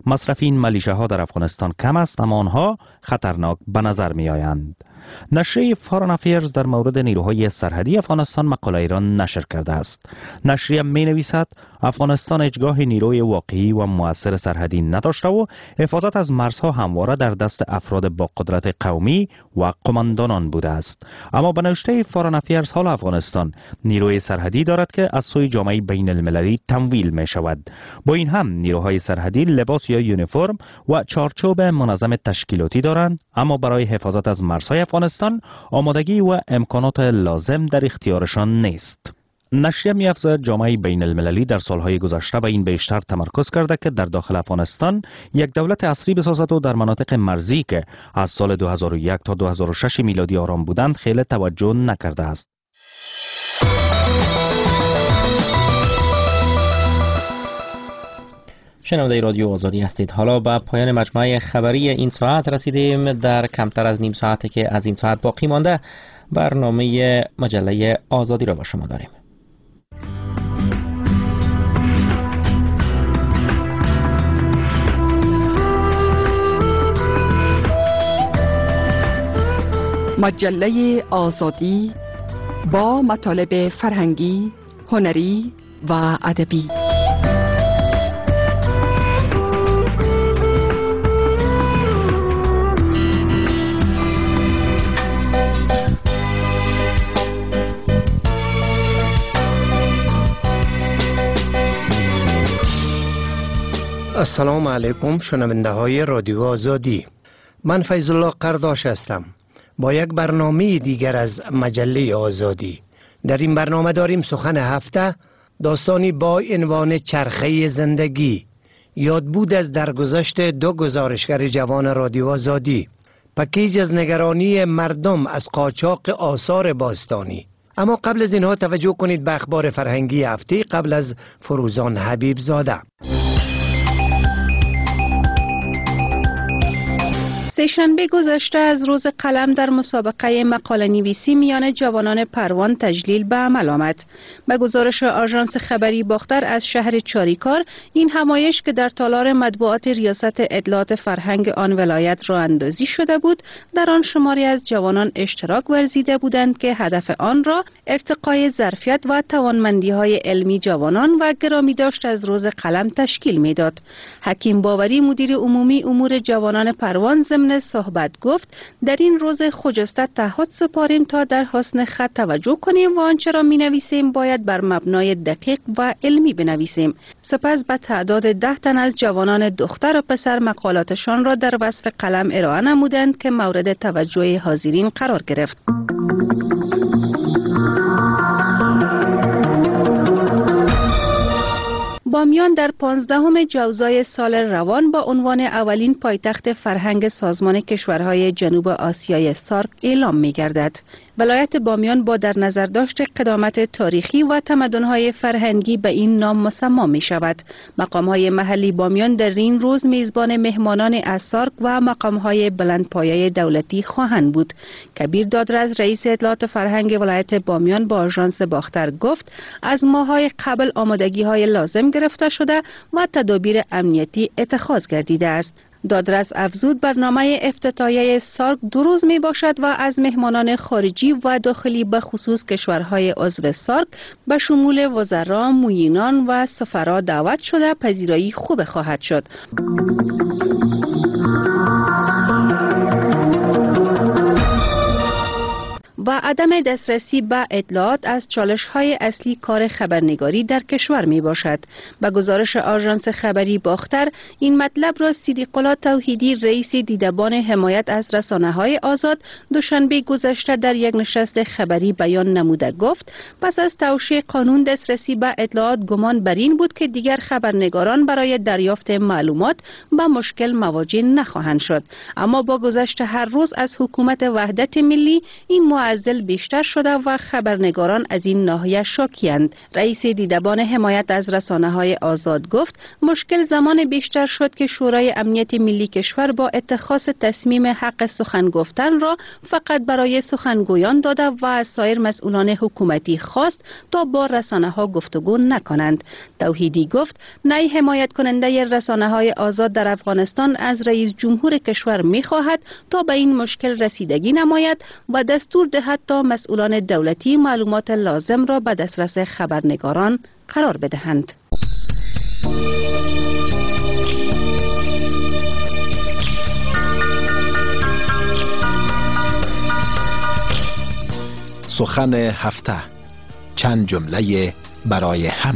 مصرف این ملیشه در افغانستان کم است، اما آنها خطرناک به نظر می آیند. نشریه فارن افیرز در مورد نیروهای سرحدی افغانستان مقاله را نشر کرده است. نشریه می نویسد افغانستان هیچگاه نیروی واقعی و مؤثر سرحدی نداشته و حفاظت از مرزها همواره در دست افراد با قدرت قومی و قماندانان بوده است. اما به نوشته فارن افیرز حال افغانستان نیروی سرحدی دارد که از سوی جامعه بین المللی تمویل می شود. با این هم نیروهای سرحدی لباس یا یونیفرم و چارچوب منظم تشکیلاتی دارند، اما برای حفاظت از مرزهای افغانستان آمادگی و امکانات لازم در اختیارشان نیست. نشریه می‌افزاید جامعه بین المللی در سالهای گذشته به این بیشتر تمرکز کرده که در داخل افغانستان یک دولت عصری بسازد و در مناطق مرزی که از سال 2001 تا 2006 میلادی آرام بودند خیلی توجه نکرده است. شنونده رادیو آزادی هستید. حالا به پایان مجموعه خبری این ساعت رسیدیم. در کمتر از نیم ساعتی که از این ساعت باقی مانده برنامه مجله آزادی را با شما داریم. مجله آزادی با مطالب فرهنگی، هنری و ادبی. السلام علیکم شنونده های رادیو آزادی. من فیض الله قرداش هستم با یک برنامه دیگر از مجله آزادی. در این برنامه داریم سخن هفته، داستانی با عنوان چرخه زندگی، یادبود از درگذشت دو گزارشگر جوان رادیو آزادی، پکیج از نگرانی مردم از قاچاق آثار باستانی. اما قبل از اینها توجه کنید به اخبار فرهنگی هفته قبل از فروزان حبیب زاده. سه‌شنبه گذشته از روز قلم در مسابقه مقاله نویسی میان جوانان پروان تجلیل به عمل آمد. به گزارش آژانس خبری باختر از شهر چاریکار، این همایش که در تالار مطبوعات ریاست اطلاعات فرهنگ آن ولایت راه اندازی شده بود، در آن شماری از جوانان اشتراک ورزیده بودند که هدف آن را ارتقای ظرفیت و توانمندی‌های علمی جوانان و گرامی داشت از روز قلم تشکیل می‌داد. حکیم باوری مدیر عمومی امور جوانان پروان ضمن صحبت گفت در این روز خجسته تعهد سپاریم تا در حسن خط توجه کنیم و آنچه را می نویسیم باید بر مبنای دقیق و علمی بنویسیم. سپس به تعداد 10 تن از جوانان دختر و پسر مقالاتشان را در وصف قلم ارائه نمودند که مورد توجه حاضرین قرار گرفت. بامیان در 15 جوزای سال روان با عنوان اولین پایتخت فرهنگ سازمان کشورهای جنوب آسیای سارک اعلام می گردد. ولایت بامیان با در نظر داشت قدامت تاریخی و تمدن‌های فرهنگی به این نام مسما می شود. مقام‌های محلی بامیان در این روز میزبان مهمانان از سارک و مقام‌های بلندپایه دولتی خواهند بود. کبیر دادرز رئیس اطلاعات فرهنگ ولایت بامیان با آژانس باختر گفت از ماه‌های قبل آمادگی‌های لازم گرفته شده و تدابیر امنیتی اتخاذ گردیده است. دادرس افزود برنامه افتتاحیه سارک 2 روز می باشد و از مهمانان خارجی و داخلی به خصوص کشورهای عضو سارک به شمول وزرا، معینان و سفرا دعوت شده پذیرایی خوب خواهد شد. و عدم دسترسی به اطلاعات از چالش‌های اصلی کار خبرنگاری در کشور می باشد. به گزارش آژانس خبری باختر، این مطلب را صدیق الله توحیدی رئیس دیدبان حمایت از رسانه‌های آزاد دوشنبه گذشته در یک نشست خبری بیان نموده گفت پس از توشیح قانون دسترسی به اطلاعات گمان بر این بود که دیگر خبرنگاران برای دریافت معلومات به مشکل مواجه نخواهند شد. اما با گذشت هر روز از حکومت وحدت ملی این معضل بیشتر شده و خبرنگاران از این ناحیه شاکی‌اند. رئیس دیدبان حمایت از رسانه‌های آزاد گفت مشکل زمان بیشتر شد که شورای امنیت ملی کشور با اتخاذ تصمیم حق سخن گفتن را فقط برای سخنگویان داده و از سایر مسئولان حکومتی خواست تا با رسانه‌ها گفتگو نکنند. توحیدی گفت نای حمایت کننده رسانه‌های آزاد در افغانستان از رئیس جمهور کشور می‌خواهد تا به این مشکل رسیدگی نماید و دستور دهد تا مسئولان دولتی معلومات لازم را به دسترس خبرنگاران قرار بدهند. سخن هفته، چند جمله برای همه.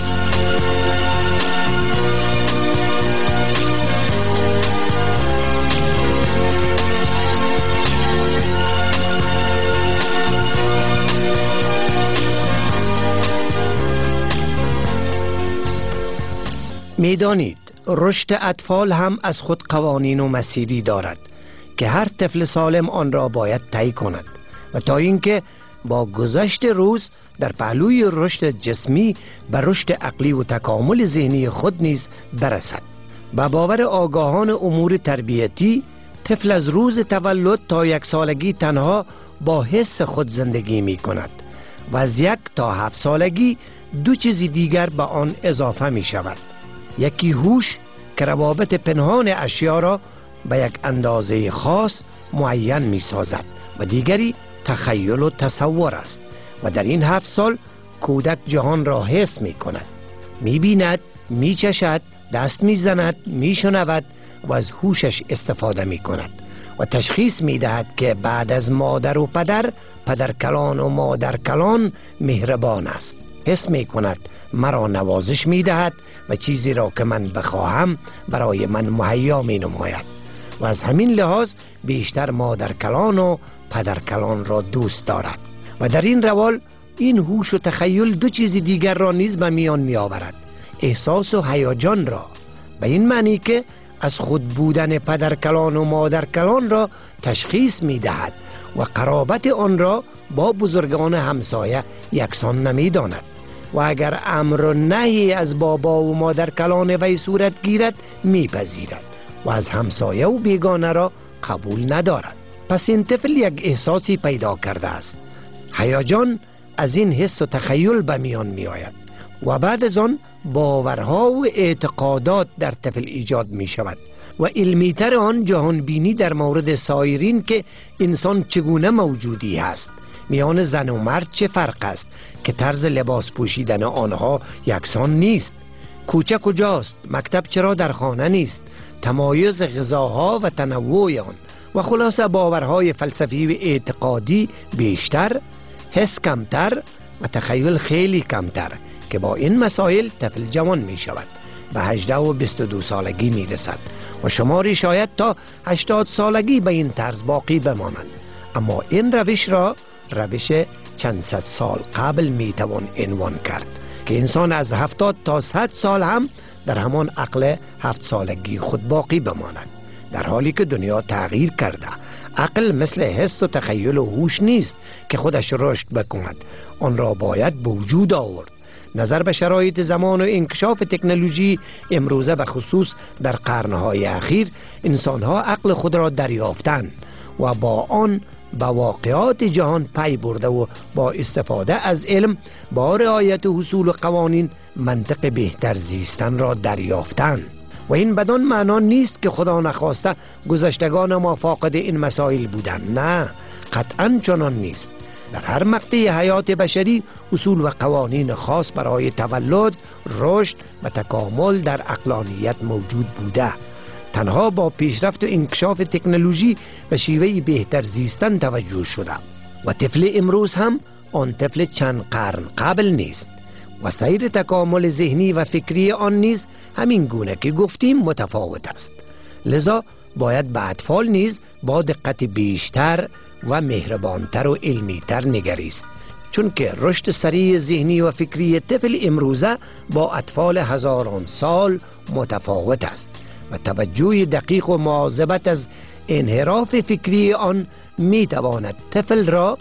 میدانید رشد اطفال هم از خود قوانین و مسیری دارد که هر طفل سالم آن را باید طی کند و تا اینکه با گذشت روز در پهلوی رشد جسمی به رشد عقلی و تکامل ذهنی خود نیز برسد. به باور آگاهان امور تربیتی، طفل از روز تولد تا 1 سالگی تنها با حس خود زندگی می کند و از 1 تا 7 سالگی 2 چیز دیگر به آن اضافه می شود. یکی هوش که روابط پنهان اشیا را به یک اندازه خاص معین می سازد و دیگری تخیل و تصور است و در این 7 سال کودک جهان را حس می کند، می بیند، می چشد، دست می زند، می شنود و از هوشش استفاده می کند و تشخیص می دهد که بعد از مادر و پدر کلان و مادر کلان مهربان است. حس می کند مرا نوازش می دهد و چیزی را که من بخواهم برای من مهیا می نماید و از همین لحاظ بیشتر مادر کلان و پدر کلان را دوست دارد و در این روال این هوش و تخیل 2 چیز دیگر را نیز به میان می آورد، احساس و هیجان را، به این معنی که از خود بودن پدر کلان و مادر کلان را تشخیص می دهد و قرابت آن را با بزرگان همسایه یکسان نمی داند و اگر امر و نهی از بابا و مادر کلان وی صورت گیرد میپذیرد و از همسایه و بیگانه را قبول ندارد. پس این طفل یک احساسی پیدا کرده است. هیجان از این حس و تخیل به میان می آید و بعد از آن باورها و اعتقادات در طفل ایجاد می شود و علمیتر آن جهانبینی در مورد سایرین که انسان چگونه موجودی است. میان زن و مرد چه فرق است که طرز لباس پوشیدن آنها یکسان نیست، کوچه کجاست، مکتب چرا در خانه نیست، تمایز غذاها و تنوع آن و خلاصه باورهای فلسفی و اعتقادی بیشتر، حس کمتر و تخیل خیلی کمتر که با این مسائل طفل جوان می شود، به 18 و 22 سالگی می رسد و شماری شاید تا 80 سالگی به این طرز باقی بمانند. اما این روش را روش چند صد سال قبل می توان عنوان کرد که انسان از 70 تا 100 سال هم در همان عقل 7 سالگی خود باقی بماند، در حالی که دنیا تغییر کرده. عقل مثل حس و تخیل و هوش نیست که خودش رشد بکند، آن را باید به وجود آورد. نظر به شرایط زمان و انکشاف تکنولوژی امروزه به خصوص در قرنهای اخیر انسانها عقل خود را دریافتند و با آن با واقعات جهان پی برده و با استفاده از علم با رعایت اصول و قوانین منطق بهتر زیستن را دریافتند و این بدان معنا نیست که خدا نخواسته گذشتگان ما فاقد این مسائل بودند. نه، قطعا چنان نیست. در هر مقطع حیات بشری اصول و قوانین خاص برای تولد، رشد و تکامل در عقلانیت موجود بوده. تنها با پیشرفت و انکشاف تکنولوژی و شیوه بهتر زیستن توجه شده و طفل امروز هم آن طفل چند قرن قبل نیست و سیر تکامل ذهنی و فکری آن نیز همین گونه که گفتیم متفاوت است. لذا باید به اطفال نیز با دقت بیشتر و مهربانتر و علمیتر نگریست، چون که رشد سریع ذهنی و فکری طفل امروزه با اطفال هزاران سال متفاوت است و توجه دقیق و مواظبت از انحراف فکری آن می تواند طفل را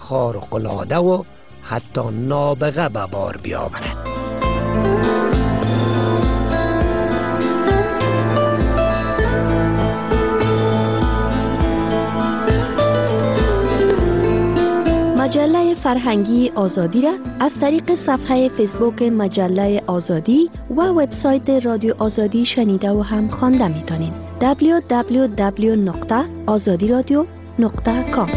خارق‌العاده و حتی نابغه به بار بیاورد. مجله فرهنگی آزادی را از طریق صفحه فیسبوک مجله آزادی و وبسایت رادیو آزادی شنیده و هم خوانده می‌تونید. www.azadiradio.com.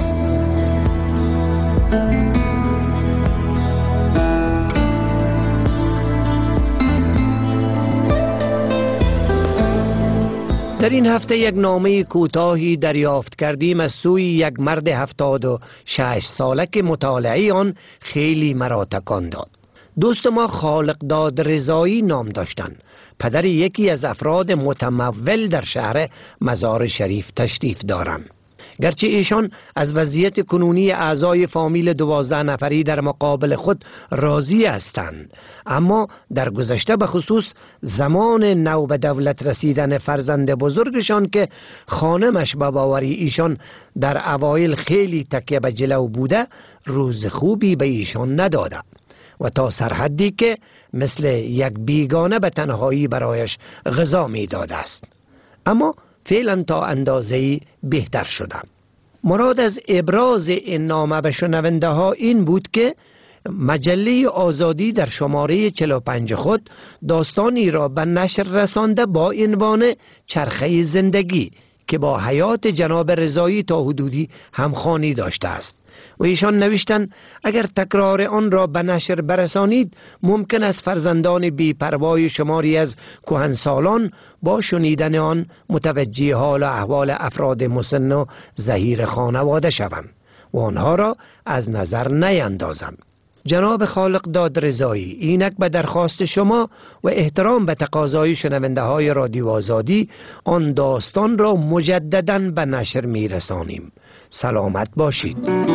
در این هفته یک نامه کوتاهی دریافت کردیم از سوی یک مرد 76 ساله که مطالعه آن خیلی مرا تکان داد. دوست ما خالقداد رضایی نام داشتند. پدر یکی از افراد متمول در شهر مزار شریف تشریف دارند. گرچه ایشان از وضعیت کنونی اعضای فامیل 12 نفری در مقابل خود راضی هستند، اما در گذشته به خصوص زمان نو به دولت رسیدن فرزند بزرگشان که خانمش به باوری ایشان در اوایل خیلی تکیه به جلو بوده، روز خوبی به ایشان نداده و تا سرحدی که مثل یک بیگانه به تنهایی برایش غذا می داده است. اما فعلا تا اندازه‌ای بهتر شدم. مراد از ابراز این نامه به شنونده ها این بود که مجله آزادی در شماره 45 خود داستانی را به نشر رسانده با عنوان چرخه زندگی که با حیات جناب رضایی تا حدودی همخوانی داشته است و ایشان نوشتند اگر تکرار آن را به نشر برسانید ممکن است فرزندان بی‌پروای شماری از کهنسالان با شنیدن آن متوجه حال و احوال افراد مسن و ضعیف خانواده شوند و آنها را از نظر نیندازند. جناب خالقداد رضایی، اینک به درخواست شما و احترام به تقاضای شنونده های رادیو آزادی آن داستان را مجدداً به نشر می رسانیم. سلامت باشید.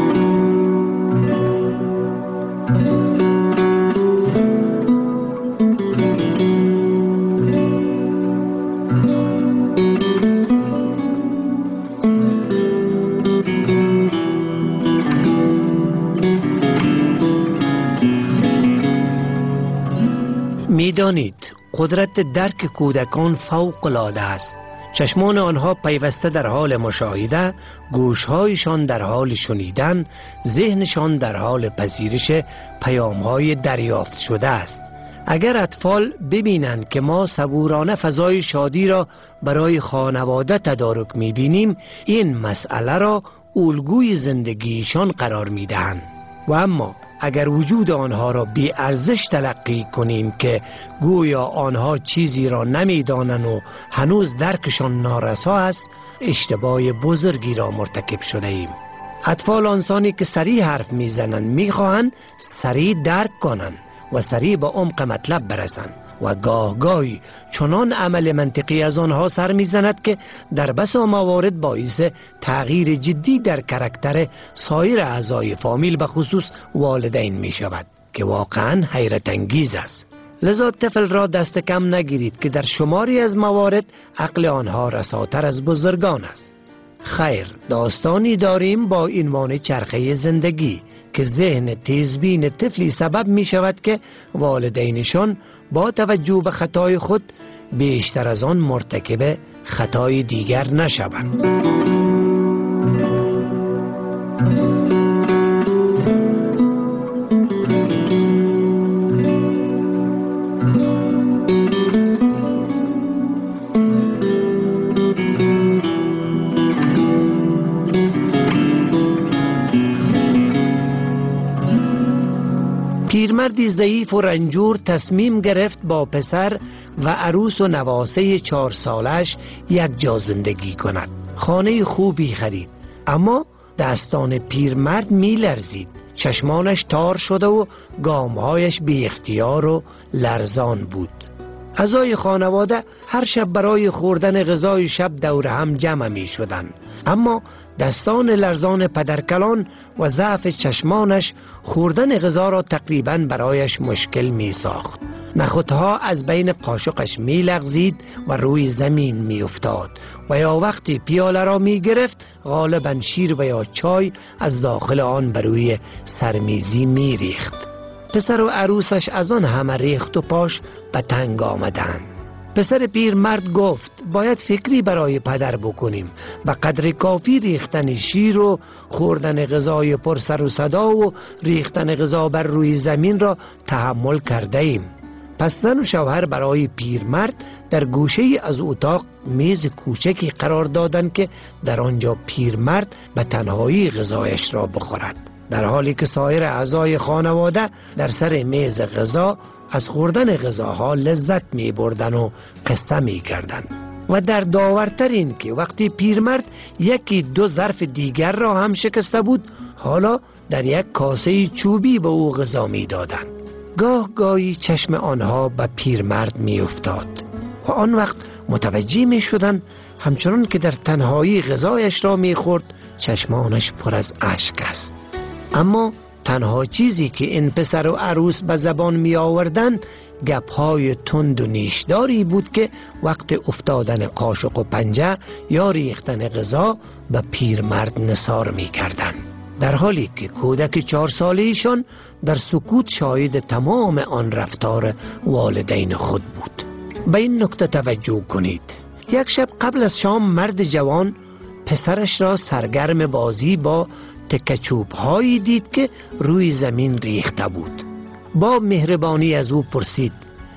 می‌دانید قدرت درک کودکان فوق العاده است. چشمان آنها پیوسته در حال مشاهده، گوشهایشان در حال شنیدن، ذهنشان در حال پذیرش پیام‌های دریافت شده است. اگر اطفال ببینند که ما صبورانه فضای شادی را برای خانواده تدارک می‌بینیم، این مسئله را الگوی زندگیشان قرار می‌دهند. و اما اگر وجود آنها را بی ارزش تلقی کنیم که گویا آنها چیزی را نمی‌دانند و هنوز درکشان نارسا است، اشتباه بزرگی را مرتکب شده ایم. اطفال آنسانی که سریع حرف میزنند میخواهند سریع درک کنند و سریع به عمق مطلب برسند و گاهی چنان عمل منطقی از آنها سر میزند که در بسا موارد باعث تغییر جدی در کاراکتر سایر اعضای فامیل به خصوص والدین می شود که واقعا حیرت انگیز است. لذا طفل را دست کم نگیرید که در شماری از موارد عقل آنها رساتر از بزرگان است. خیر، داستانی داریم با عنوان چرخه زندگی که ذهن تیزبین طفلی سبب می شود که والدینشان با توجه به خطای خود بیشتر از آن مرتکب خطای دیگر نشوند. پیرمردی ضعیف و رنجور تصمیم گرفت با پسر و عروس و نواسه 4 سالش یک جا زندگی کند. خانه خوبی خرید، اما دستان پیرمرد می لرزید. چشمانش تار شده و گامهایش بی اختیار و لرزان بود. اعضای خانواده هر شب برای خوردن غذای شب دور هم جمع می شدند، اما دستان لرزان پدرکلان و ضعف چشمانش خوردن غذا را تقریباً برایش مشکل می ساخت. نخودها از بین قاشقش می لغزید و روی زمین می افتاد و یا وقتی پیاله را می گرفت غالبا شیر و یا چای از داخل آن بر روی سرمیزی می ریخت. پسر و عروسش از آن همه ریخت و پاش به تنگ آمدند. پسر پیرمرد گفت باید فکری برای پدر بکنیم. به قدر کافی ریختن شیر و خوردن غذای پر سر و صدا و ریختن غذا بر روی زمین را تحمل کرده ایم. پس زن و شوهر برای پیرمرد در گوشه از اتاق میز کوچکی قرار دادند که در آنجا پیرمرد به تنهایی غذایش را بخورد، در حالی که سایر اعضای خانواده در سر میز غذا از خوردن غذاها لذت می بردن و قصه می کردن. و در داورتر این که وقتی پیرمرد یکی دو ظرف دیگر را هم شکسته بود، حالا در یک کاسه چوبی به او غذا می دادن. گاه گاهی چشم آنها به پیرمرد می افتاد و آن وقت متوجه می شدن همچنان که در تنهایی غذایش را می خورد چشمانش پر از اشک است. اما تنها چیزی که این پسر و عروس به زبان می آوردن گپهای تند و نیشداری بود که وقت افتادن قاشق و پنجه یا ریختن غذا به پیرمرد نثار می کردن، در حالی که کودک 4 ساله‌ایشان در سکوت شاهد تمام آن رفتار والدین خود بود. به این نکته توجه کنید. یک شب قبل از شام مرد جوان پسرش را سرگرم بازی با تکچوب هایی دید که روی زمین ریخته بود. با مهربانی از او پرسید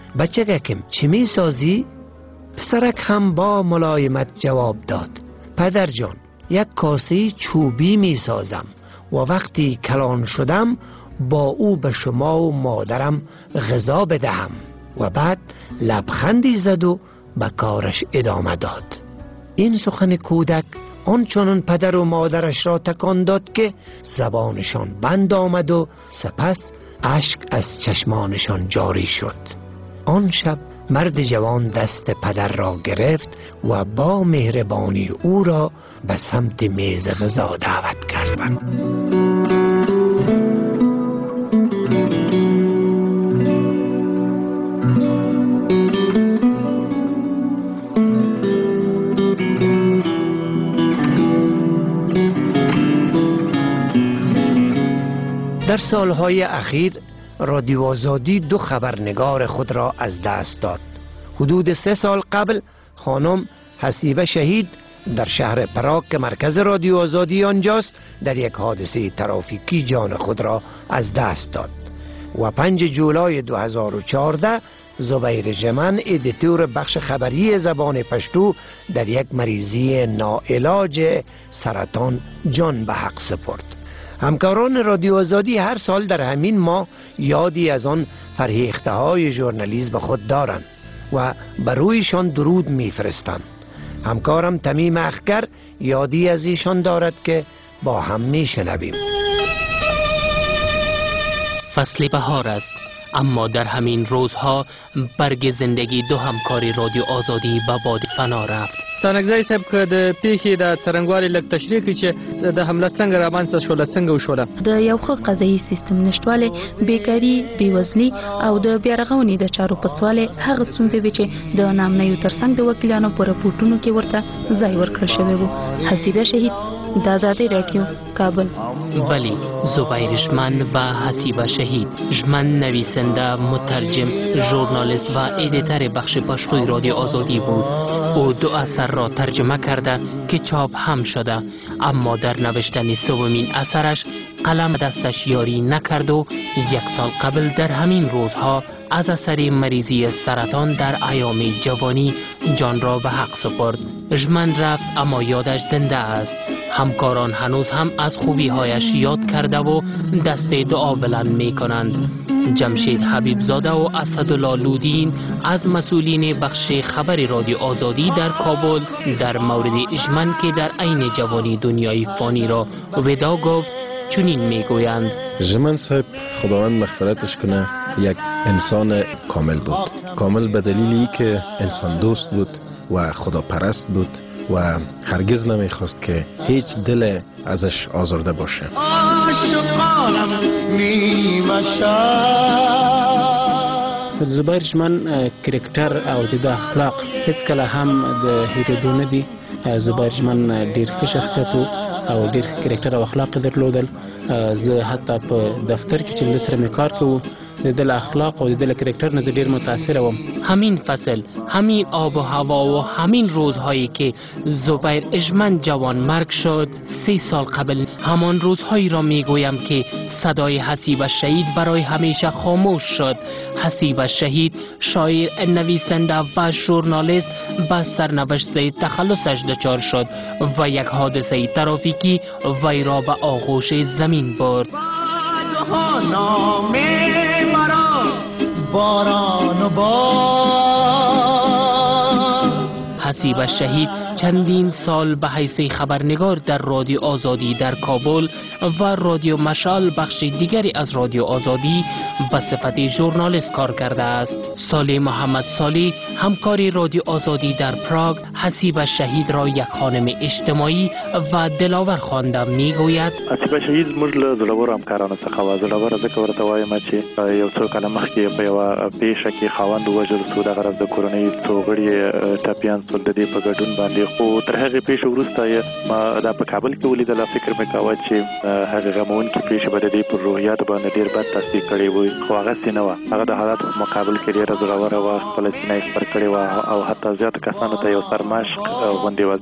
بچگکم چی می سازی؟ پسرک هم با ملایمت جواب داد پدر جان یک کاسه چوبی می سازم و وقتی کلان شدم با او به شما و مادرم غذا بدهم. و بعد لبخندی زد و به کارش ادامه داد. این سخن کودک آنچنان پدر و مادرش را تکان داد که زبانشان بند آمد و سپس اشک از چشمانشان جاری شد. آن شب مرد جوان دست پدر را گرفت و با مهربانی او را به سمت میز غذا دعوت کرد. در سالهای اخیر رادیو آزادی 2 خبرنگار خود را از دست داد. حدود 3 سال قبل خانم حسیبه شهید در شهر پراگ که مرکز رادیو آزادی آنجاست در یک حادثه ترافیکی جان خود را از دست داد. و 5 جولای 2014 زبیر جمن ادیتور بخش خبری زبان پشتو در یک مریضی ناعلاج سرطان جان به حق سپرد. همکاران رادیو آزادی هر سال در همین ماه یادی از آن فرهیخته های ژورنالیسم خود دارند و بر رویشان درود میفرستند. همکارم تمیم اخگر یادی از ایشان دارد که با هم میشنویم. فصل بهار است، اما در همین روزها برگ زندگی 2 همکاری رادیو آزادی به باد فنا رفت. ستانکزی صاحب که د پیښې د څرنګوالي لږ تشریح کړي چې د حمله څنګه رامنځته شوله، څنګه وشوله؟ د یو ښه قضایي سیستم نشتوالی، بیکاري، بیوزلي او د بیارغونې د چارو پڅوالی هغه ستونزې وې چې د نامنیو ترڅنګ د وکیلانو په راپورټونو کې ورته ځای ورکړل شوی و. حسیبه شهید، د آزادی رادیو، کابل. بله، زبیر ژمن و حسیبه شهید. ژمن نویسنده، مترجم، ژورنالیست و ادیتور بخش پشتوی رادیو آزادی بود. او 2 اثر را ترجمه کرده که چاپ هم شده، اما در نوشتن 3مین اثرش قلم دستش یاری نکرد و 1 سال قبل در همین روزها از اثر مریضی سرطان در ایام جوانی جان را به حق سپرد. ژمن رفت اما یادش زنده است. همکاران هنوز هم از خوبی‌هایش یاد کرده و دست دعا بلند می کنند. جمشید حبیبزاده و اسدالله لودین از مسئولین بخش خبر رادیو آزادی در کابل در مورد ژمن که در عین جوانی دنیای فانی را ودا گفت چنین میگویند: ژمن صاحب خداوند مغفرتش کنه یک انسان کامل بود. کامل به دلیلی که انسان دوست بود و خدا پرست بود و هرگز نمیخواست که هیچ دل ازش آزرده باشه. زبیر ژمن کرکټر او د اخلاق هیڅ کله هم د هیرېدو نه دي. زبیر ژمن ډیر ښه شخصیت او ډیر کرکټر او اخلاق درلودل. زه حتی په دفتر کې چې د سره مې کار کوو د دل اخلاق او د دل کرکټر نه ډیر متاثر وم. همین فصل، همین آب و هوا و همین روزهایی که زبیر اژمن جوان مرگ شد 3 سال قبل، همان روزهایی را میگویم که صدای حسیب شهید برای همیشه خاموش شد. حسیب شهید شاعر، نویسنده و ژورنالیست به سرنوشت تخلصش دچار شد و یک حادثه ترافیکی وی را به آغوش زمین برد. حسیب شهید چندین سال به حیث خبرنگار در رادیو آزادی در کابل و رادیو مشعل بخش دیگری از رادیو آزادی به صفت ژورنالیست کار کرده است. سالی محمد سالی، همکار رادیو آزادی در پراگ، حسیب شهید را یک خانم اجتماعی و دلاور خوانده میگوید: حسیب شهید موږ له زړورو همکارانو څخه و. زړور ځکه ورته وایم چې یو څو کاله مخکې په یوه پیښه کې خاوند وژل شو، دغه راز د کورنۍ څو غړي ټپیان شول د دې په ګډون باندې. خو تر هغې پیښې وروسته ما دا په کابل کې ولیدله. فکر مې کاوه چې هغه غموونکې پیښې به د دې پر روحیاتو باندې ډېر بد تاثیر کړی وي، خو هغسې نه وه. هغه د حالاتو په مقابل کې ډېره زړوره وه، خپله سینه یې خپر کړې وه او حتی زیاتو کسانو ته یو سرمشق غوندې وه.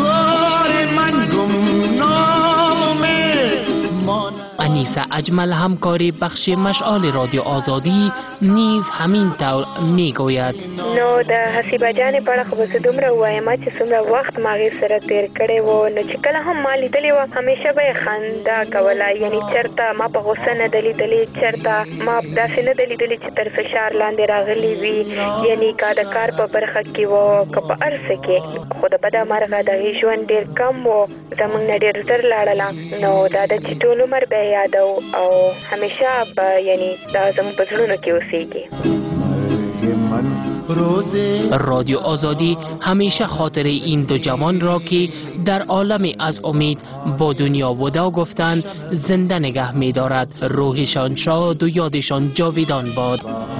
انیسه اجمل، همکاری بخش مشعل رادیو آزادی، نیز همین طور میگوید: نو د حسیبه جانې په اړه خو به زه دومره ووایم چې څومره وخت ما هغې سره تېر کړی و، نو چې کله هم ما لیدلې وه همیشه به یې خندا کوله. یعنی چېرته ما په غوسه نه ده لیدلې، چېرته ما داسې نه ده لیدلې چې تر فشار لاندې راغلی وي. یعنی که د کار په برخه کې و که په هر څه کې، خو د بده مرغه د هغې ژوند ډېر کم و، زموږ نه ډېر زر لاړله. نو دا ده چې ټول عمر به یې یادو او همیشه به یعنی دا زموږ په زړونو کې اوسیږي. رادیو آزادی همیشه خاطر این دو جوان را که در عالم از امید با دنیا ودا گفتند زنده نگه می دارد. روحشان شاد و یادشان جاویدان باد.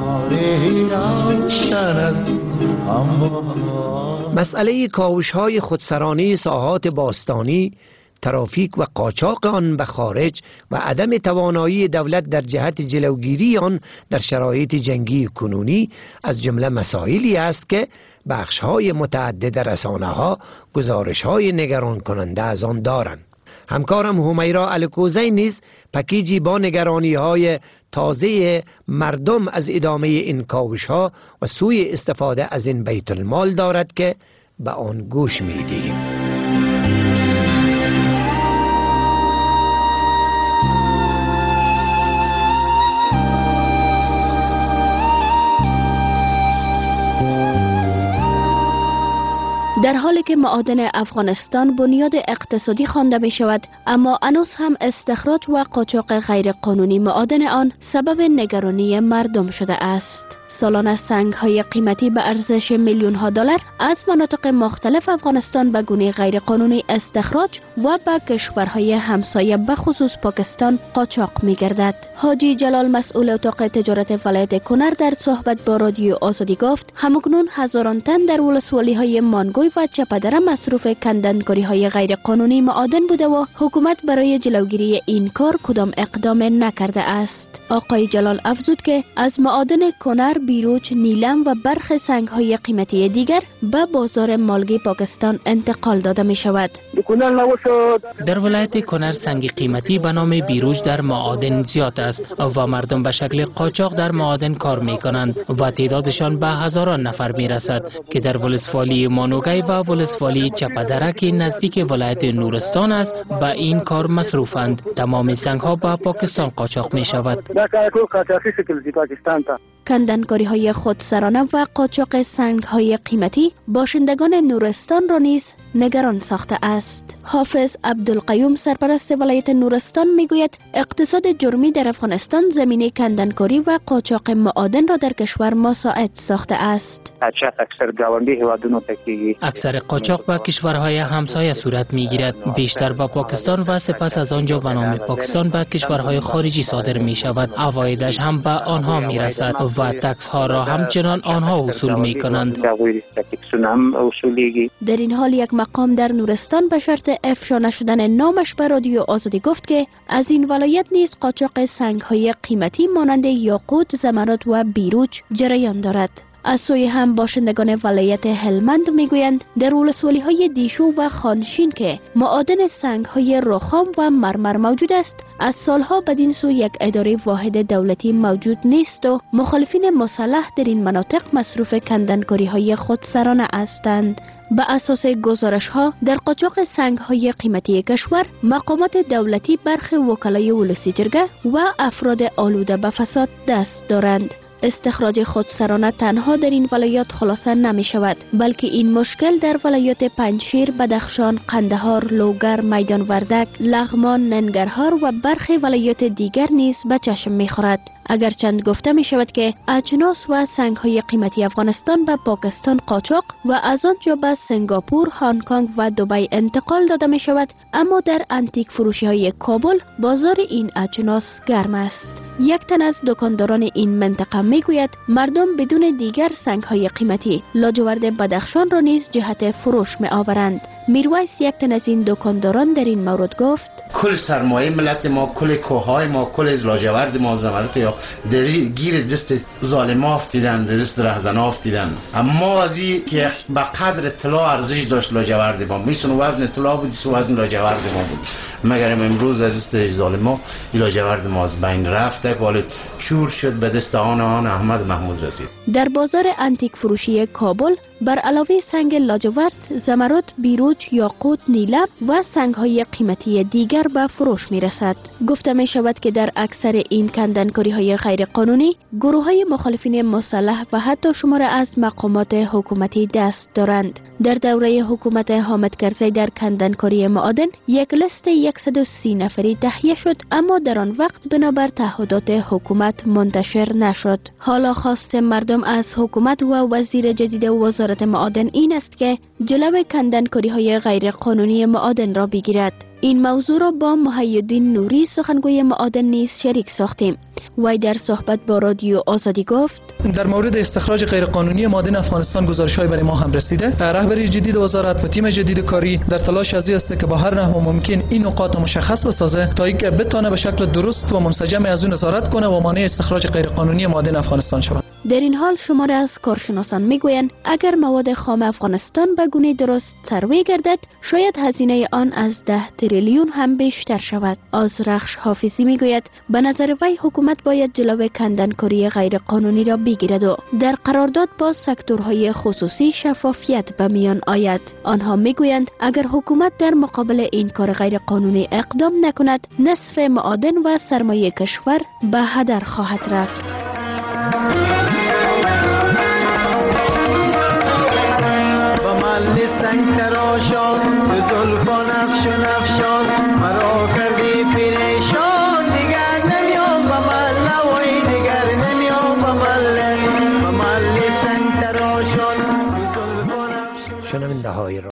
مسئله کاوش‌های خودسرانه ساحات باستانی، ترافیک و قاچاق آن به خارج و عدم توانایی دولت در جهت جلوگیری آن در شرایط جنگی کنونی از جمله مسائلی است که بخش‌های متعدد رسانه‌ها گزارش‌های نگران کننده از آن دارند. همکارم همیرا الکوزی نیز پکیجی با نگرانی‌های تازه مردم از ادامه این کاوش‌ها و سوی استفاده از این بیت المال دارد که به آن گوش می‌دهیم. در حالی که معادن افغانستان بنیاد اقتصادی خوانده می شود، اما هنوز هم استخراج و قاچاق غیر قانونی معادن آن سبب نگرانی مردم شده است. سالانه سنگ‌های قیمتی به ارزش میلیون‌ها دلار از مناطق مختلف افغانستان به گونه غیر قانونی استخراج و به کشورهای همسایه به خصوص پاکستان قاچاق می‌گردد. حاجی جلال، مسئول اتاق تجارت ولایت کنر، در صحبت با رادیو آزادی گفت همکنون هزاران تن در ولسوالی‌های مانگوی و چپدره مصروف کندنکاری‌های غیر قانونی معادن بوده و حکومت برای جلوگیری این کار کدام اقدام نکرده است. آقای جلال افزود که از معادن کنر، بیروج، نیلم و برخی سنگ‌های قیمتی دیگر به بازار مالگی پاکستان انتقال داده می شود. در ولایت کنر سنگ قیمتی به نام بیروج در معادن زیاد است و مردم به شکل قاچاق در معادن کار می کنند و تعدادشان به هزاران نفر می رسد که در ولسوالی مانوگی و ولسوالی چپدره که نزدیک ولایت نورستان است به این کار مصروفند. تمام سنگ‌ها به پاکستان قاچاق می شود. کندنکاری‌های خودسرانه و قاچاق سنگ‌های قیمتی باشندگان نورستان را نیز نگران ساخته است. حافظ عبدالقیوم سرپرست ولایت نورستان میگوید اقتصاد جرمی در افغانستان زمینه کندنکاری و قاچاق معادن را در کشور مساعد ساخته است. اکثر قاچاق به کشورهای همسایه صورت میگیرد، بیشتر به پاکستان و سپس از آنجا به نام پاکستان به کشورهای خارجی صادر می شود. عوایدش هم به آنها می رسد و تکس ها را همچنان آنها وصول می کنند. در این حال یک مقام در نورستان به شرط افشا نشدن نامش به رادیو آزادی گفت که از این ولایت نیز قاچاق سنگ های قیمتی مانند یاقوت، زمرد و بیروج جریان دارد. از سوی هم باشندگان ولایت هلمند میگویند در ولسوالی های دیشو و خانشین که معادن سنگ های رخام و مرمر موجود است، از سالها بدین سو یک اداره واحد دولتی موجود نیست و مخالفین مسلح در این مناطق مصروف کندنکاری های خودسرانه هستند. به اساس گزارش ها در قاچاق سنگ های قیمتی کشور، مقامات دولتی، برخی وکلای ولسی جرگه و افراد آلوده به فساد دست دارند. استخراج خودسرانه تنها در این ولایات خلاصه نمی شود، بلکه این مشکل در ولایات پنجشیر، بدخشان، قندهار، لوگر، میدان وردک، لغمان، ننگرهار و برخی ولایات دیگر نیز به چشم می خورد. اگرچند گفته می شود که اجناس و سنگ های قیمتی افغانستان به پاکستان قاچاق و از آنجا به سنگاپور، هنگ کنگ و دبی انتقال داده می شود، اما در انتیک فروشی های کابل بازار این اجناس گرم است. یک تن از دکانداران این منطقه می گوید مردم بدون دیگر سنگ های قیمتی لاجورد بدخشان را نیز جهت فروش می آورند. میرویس، یک تن از این دکانداران، در این مورد گفت کل سرمایه ملت ما، کل کوههای ما، کل لاجورد ما، زمرد یا گیر دست ظالما افتیدن، دست رهزنا افتیدن. اما از این که به قدر طلا ارزش داشت لاجورد ما، میسون وزن طلا بود، وزن لاجورد ما بود، مگر امروز از دست ظالما لاجورد ما از بین رفت، ولی چور شد، به دست آن احمد محمود رسید. در بازار انتیک فروشی کابل بر علاوه سنگ لاجورد، زمرد، بیروج، یاقوت، نیلم و سنگ های قیمتی دیگر به فروش می رسد. گفته می شود که در اکثر این کندنکاری های غیر قانونی گروه های مخالفین مسلح و حتی شماره از مقامات حکومتی دست دارند. در دوره حکومت حامد کرزی در کندنکاری معادن یک لیست 130 نفری تهیه شد، اما در آن وقت بنابر تعهدات حکومت منتشر نشد. حالا خواست مردم از حکومت و وزیر جدید وزارت معادن این است که جلو کندنکاری های غیر قانونی معادن را بگیرد. این موضوع را با محیالدین نوری، سخنگوی معادن نیز شریک ساختیم. وی در صحبت با رادیو آزادی گفت در مورد استخراج غیرقانونی معادن افغانستان گزارش‌های برای ما هم رسیده. رهبر جدید وزارت و تیم جدید کاری در تلاش از این است که با هر نحو ممکن این نقاط مشخص بسازه تا اینکه بتونه به شکل درست و منسجم از اون نظارت کنه و مانع استخراج غیرقانونی معادن افغانستان شود. در این حال شماره از کارشناسان میگویند اگر مواد خام افغانستان به گونه درست سروی گردد، شاید هزینه آن از 10 تریلیون هم بیشتر شود. آذرخش حافظی میگوید به نظر وی حکومت باید جلوی کندنکاری غیر قانونی را بگیرد و در قرارداد با سکتورهای خصوصی شفافیت به میان آید. آنها میگویند اگر حکومت در مقابل این کار غیر قانونی اقدام نکند، نصف معادن و سرمایه کشور به هدر خواهد رفت. سنگ تراشان به زلفان افشان افشان مرا کردی پریشان، دیگر نمیام به مله وای دیگر نمیام به مله سنگ تراشان به زلفان افشان. شنونده های